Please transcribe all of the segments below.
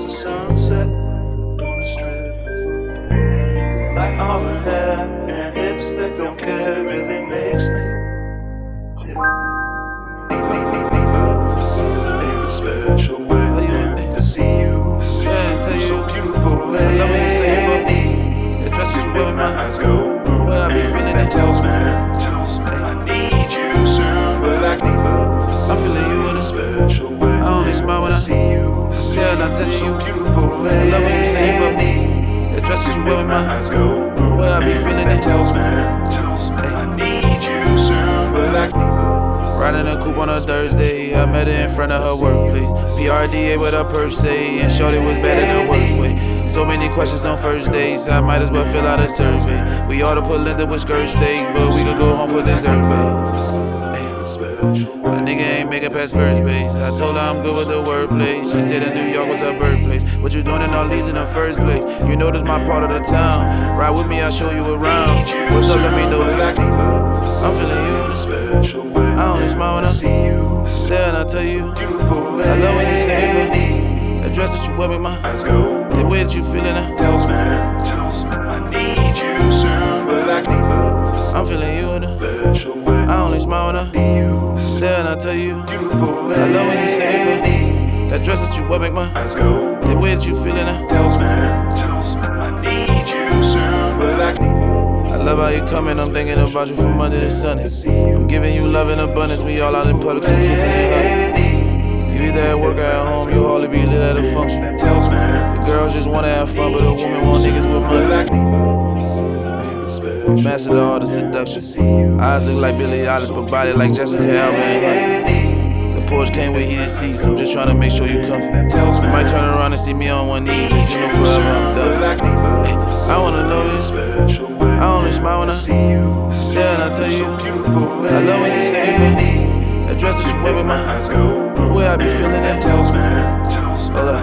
the sunset on the strip. Like all her hair and hips that don't care really makes me tip. Special way to see you. So beautiful. I love when you say it for me. It dresses you with my eyes go. Where I be feeling it. Tells me I need you soon, but I'm feeling you in a special way. I only smile when I see you. Stare and I tell you. Beautiful. I love when you say it for me. It dresses you with my eyes go. Where I be feeling it. Tells me I need you soon, but Riding a coupe on a Thursday, I met her in front of her workplace. PRDA with her purse say, and shorty was better than worst way. So many questions on first dates, I might as well fill out a survey. We oughta put Linda with skirt steak, but we could go home for dessert, babe. A nigga ain't make it past first base. I told her I'm good with the wordplay. She said that New York was her birthplace. What you doing in all these in the first place? You know this my part of the town. Ride with me, I'll show you around. What's up, let me know if I'm feeling you. I only smile when I stare and I tell you. I love when you say it for me. The dress that you wear with my the way that you feeling it. tells me I need you soon, but I'm feeling you in a I only smile when I stare and I tell you. I love when you say it for me. That dress that you wear with my the way that you feeling it. tells me I need you soon, but I love how you coming, I'm thinking about you from Monday to Sunday. I'm giving you love in abundance, we all out in public, so kissing and hugging. You either at work or at home, you hardly be lit at a function. The girls just wanna have fun, but a woman want niggas with money. You mastered the art of seduction. Eyes look like Billie Eilish, but body like Jessica Alba and Honey. The Porsche came with heated seats, I'm just trying to make sure you comfy. You might turn around and see me on one knee, but you know forever I'm done. I wanna know this. I only smile when I stare and I tell you. I love when you say it for me. That dress that you wear with my the way I be feeling it. Hold up.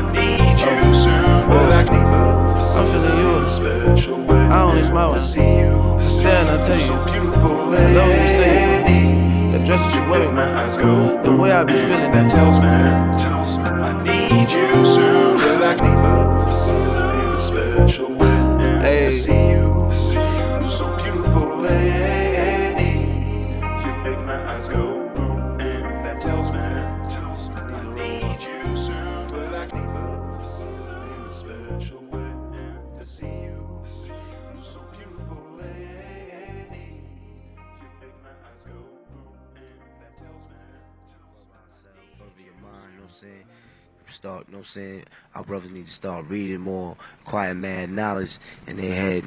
I'm feeling you. I only smile when I stare and I tell you. I love when you say it for me. That dress that you wear with my the way I be feeling it. tells me I need you soon, but special way. Hey. So beautiful lady, you make my eyes go boom, and that tells me I need you soon, but special way to see you. So beautiful lady, you make my eyes go boom, and that tells me. Over your mind, you know what I'm saying? Start, you know what I'm saying? Our brothers need to start reading more, acquire mad knowledge in their head.